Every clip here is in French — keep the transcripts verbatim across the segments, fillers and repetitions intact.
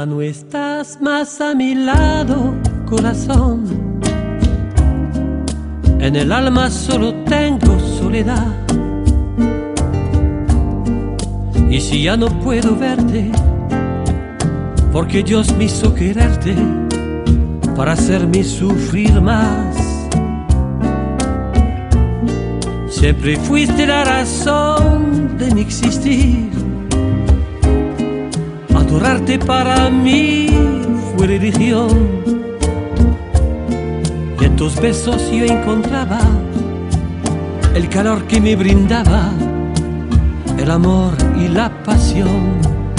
Ya no estás más a mi lado, corazón. En el alma solo tengo soledad. Y si ya no puedo verte, porque Dios me hizo quererte para hacerme sufrir más. Siempre fuiste la razón de mi existir. Adorarte para mí fue religión. Y en tus besos yo encontraba el calor que me brindaba el amor y la pasión.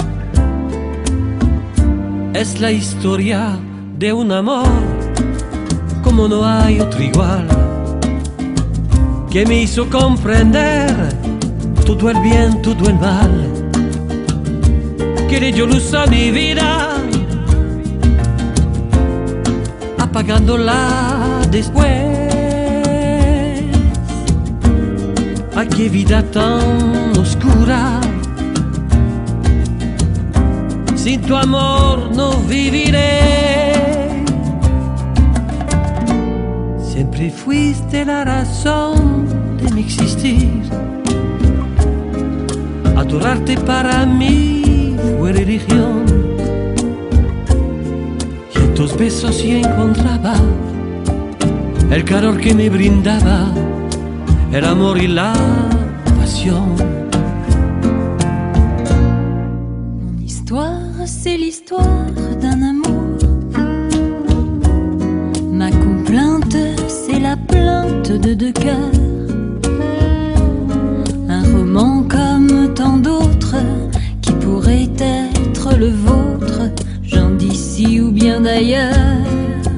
Es la historia de un amor como no hay otro igual, que me hizo comprender todo el bien, todo el mal, que le dio luz a mi vida, apagándola después. Ay, qué vida tan oscura, sin tu amor no viviré. Siempre fuiste la razón de mi existir. Adorarte para mí fue religión. Y en tus besos yo encontraba el calor que me brindaba el amor y la pasión. Mon histoire, c'est l'histoire d'un amour. Ma complainte, c'est la plainte de deux cœurs. Un roman comme tant d'autres qui pourrait être le vôtre, gens d'ici ou bien d'ailleurs.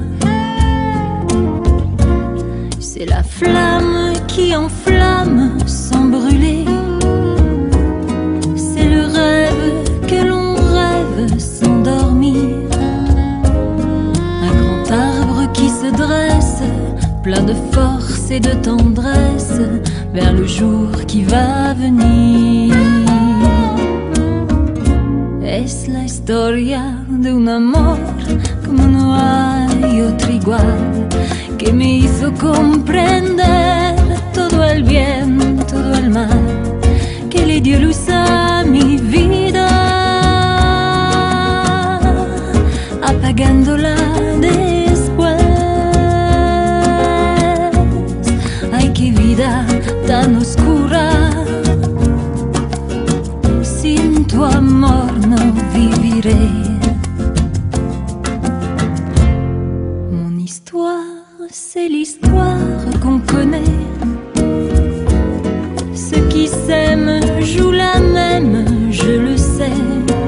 C'est la flamme qui enflamme sans brûler. C'est le rêve que l'on rêve sans dormir. Un grand arbre qui se dresse, plein de force et de tendresse, vers le jour qui va venir. Es la historia de un amor como no hay otro igual, que me hizo comprender todo el bien, todo el mal, que le dio luz a mi vida, apagándola después. Ay, qué vida tan oscura, sin tu amor no viviré. Mon histoire, c'est l'histoire qu'on connaît. Ceux qui s'aiment jouent la même, je le sais.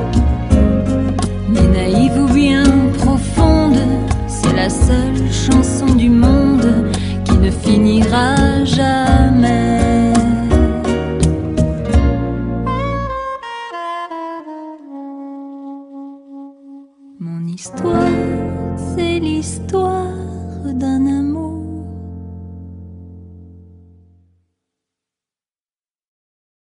Mais naïve ou bien profonde, c'est la seule chanson du monde qui ne finira jamais. Mon histoire.